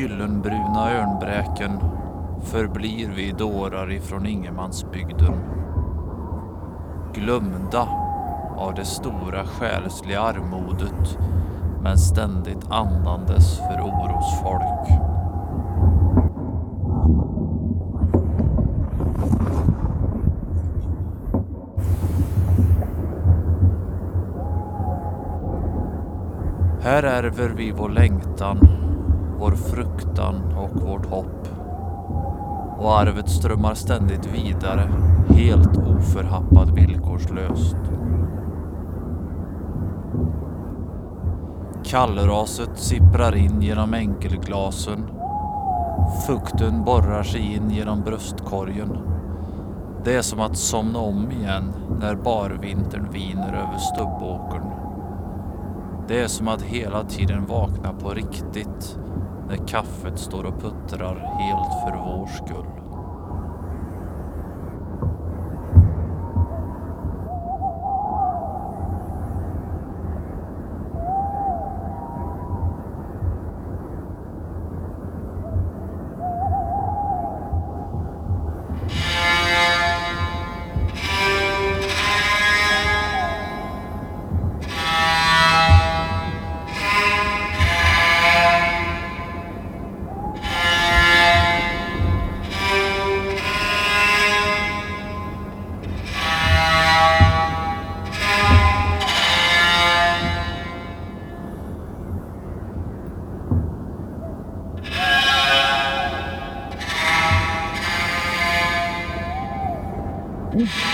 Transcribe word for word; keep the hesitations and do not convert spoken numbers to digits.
gyllenbruna örnbräken förblir vi dårar ifrån Ingemansbygden. Glömda av det stora själsliga armodet, men ständigt andandes för orosfolk. Här ärver vi vår längtan, vår fruktan och vårt hopp. Och arvet strömmar ständigt vidare, helt oförhappat villkorslöst. Kallraset sipprar in genom enkelglasen. Fukten borrar sig in genom bröstkorgen. Det är som att somna om igen när barvintern viner över stubbåkern. Det är som att hela tiden vakna på riktigt när kaffet står och puttrar helt för vår skull. Mm.